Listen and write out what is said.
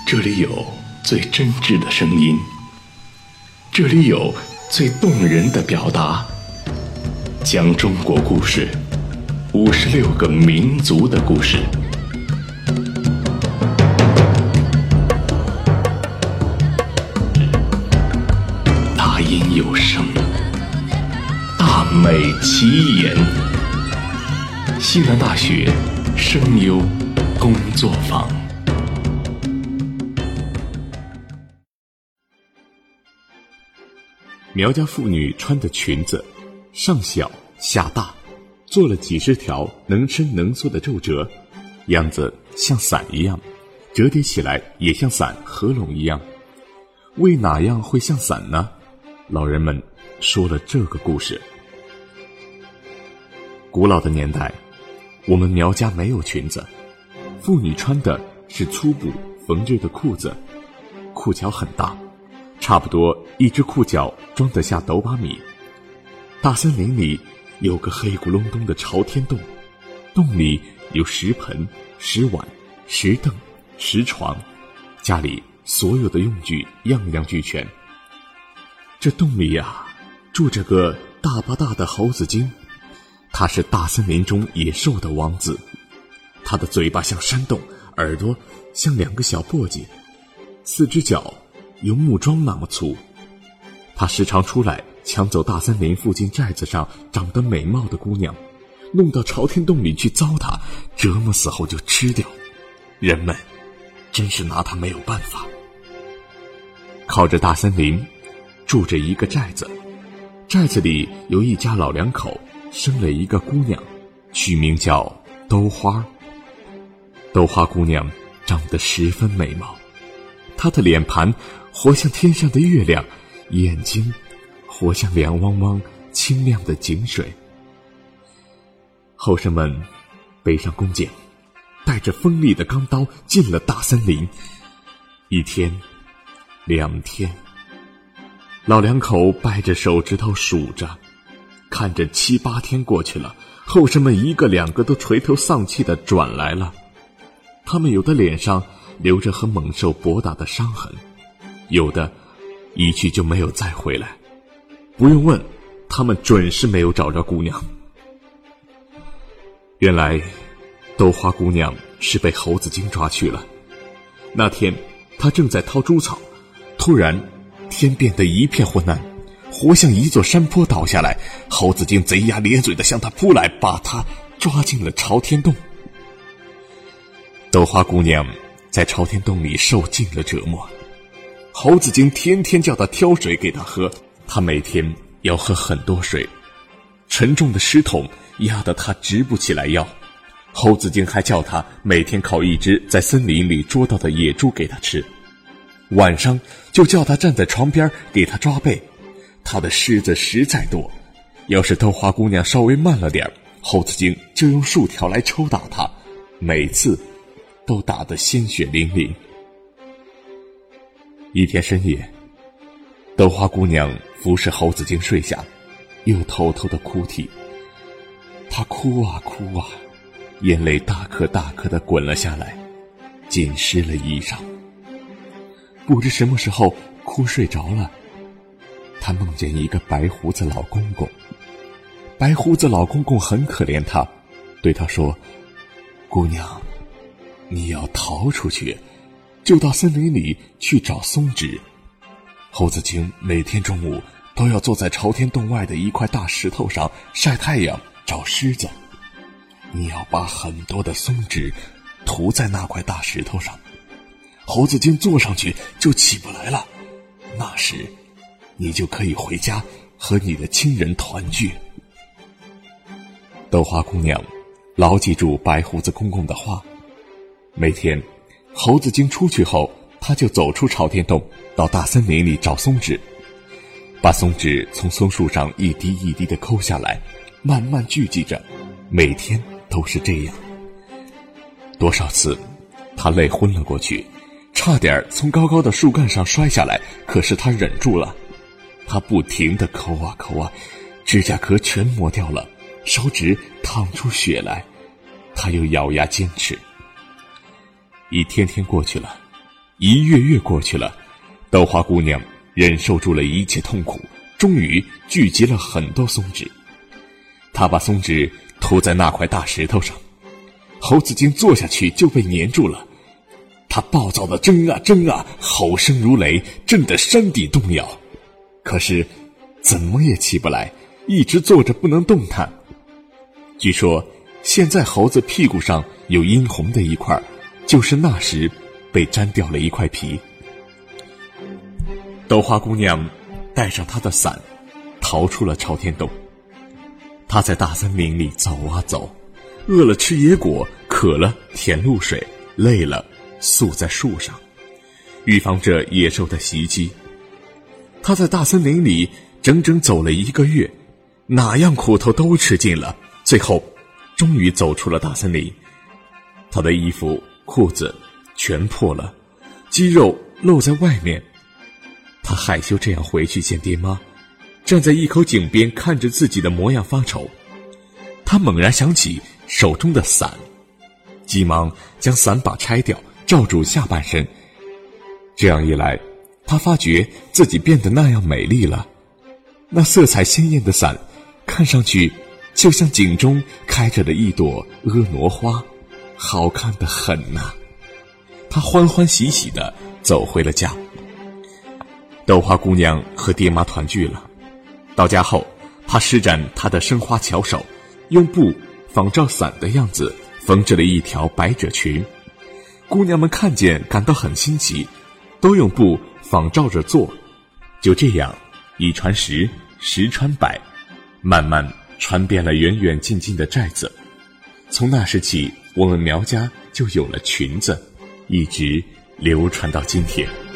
这里有最真挚的声音，这里有最动人的表达，讲中国故事，56个民族的故事。大音有声，大美其言。西南大学声优工作坊。 苗家妇女穿的裙子上小下大，做了几十条能伸能缩的皱褶，样子像伞一样，折叠起来也像伞合拢一样。为哪样会像伞呢？老人们说了这个故事。古老的年代，我们苗家没有裙子，妇女穿的是粗布缝制的裤子，裤脚很大，差不多一只裤脚装得下斗把米。大森林里有个黑咕隆咚的朝天洞，洞里有10盆、10碗、10凳、10床，家里所有的用具样样俱全。这洞里住着个大巴大的猴子精，他是大森林中野兽的王子。他的嘴巴像山洞，耳朵像2个小簸箕，4只脚有木桩那么粗。他时常出来抢走大森林附近寨子上长得美貌的姑娘，弄到朝天洞里去糟蹋，折磨死后就吃掉。人们真是拿他没有办法。靠着大森林住着一个寨子，寨子里有一家老两口，生了一个姑娘，取名叫兜花。兜花姑娘长得十分美貌，她的脸盘活像天上的月亮，眼睛活像亮汪汪清亮的井水。后生们背上弓箭，带着锋利的钢刀进了大森林。1天2天，老两口掰着手指头数着，看着7、8天过去了，后生们1个2个都垂头丧气地转来了。他们有的脸上留着和猛兽搏打的伤痕，有的一去就没有再回来。不用问，他们准是没有找着姑娘。原来兜花姑娘是被猴子精抓去了。那天她正在掏猪草，突然天变得一片昏暗，活像一座山坡倒下来，猴子精贼牙咧嘴地向她扑来，把她抓进了朝天洞。兜花姑娘在朝天洞里受尽了折磨，猴子精天天叫她挑水给她喝，她每天要喝很多水，沉重的石桶压得她直不起来腰。猴子精还叫她每天烤一只在森林里捉到的野猪给她吃，晚上就叫她站在床边给她抓背。她的虱子实在多，要是兜花姑娘稍微慢了点，猴子精就用树条来抽打她，每次都打得鲜血淋淋。1天深夜，兜花姑娘服侍猴子精睡下，又偷偷地哭啼。她哭啊哭啊，眼泪大颗大颗地滚了下来，浸湿了衣裳。不知什么时候哭睡着了，她梦见一个白胡子老公公。白胡子老公公很可怜她，对她说：姑娘，你要逃出去，就到森林里去找松脂。猴子精每天中午都要坐在朝天洞外的一块大石头上晒太阳找虱子，你要把很多的松脂涂在那块大石头上，猴子精坐上去就起不来了，那时你就可以回家和你的亲人团聚。兜花姑娘牢记住白胡子公公的话，每天猴子精出去后，他就走出朝天洞，到大森林里找松脂，把松脂从松树上一滴一滴地抠下来，慢慢聚集着，每天都是这样。多少次他累昏了过去，差点从高高的树干上摔下来，可是他忍住了。他不停地抠啊抠啊，指甲壳全磨掉了，手指淌出血来，他又咬牙坚持。1天天过去了， 1月过去了，豆花姑娘忍受住了一切痛苦，终于聚集了很多松脂。她把松脂涂在那块大石头上，猴子精坐下去就被粘住了。他暴躁地挣啊挣啊，吼声如雷，震得山地动摇。可是怎么也起不来，一直坐着不能动弹。据说现在猴子屁股上有殷红的一块，就是那时被粘掉了一块皮。豆花姑娘带上她的伞，逃出了朝天洞。她在大森林里走啊走，饿了吃野果，渴了舔露水，累了宿在树上，预防着野兽的袭击。她在大森林里整整走了1个月，哪样苦头都吃尽了，最后终于走出了大森林。她的衣服裤子全破了，肌肉露在外面。她害羞这样回去见爹妈，站在一口井边看着自己的模样发愁。她猛然想起手中的伞，急忙将伞把拆掉，罩住下半身。这样一来，她发觉自己变得那样美丽了。那色彩鲜艳的伞看上去就像井中开着的一朵婀娜花，好看得很呐。她欢欢喜喜地走回了家。豆花姑娘和爹妈团聚了。到家后，她施展她的生花巧手，用布仿照伞的样子缝制了一条百褶裙。姑娘们看见感到很新奇，都用布仿照着做。就这样1传10，10传100，慢慢传遍了远远近近的寨子。从那时起，我们苗家就有了裙子，一直流传到今天。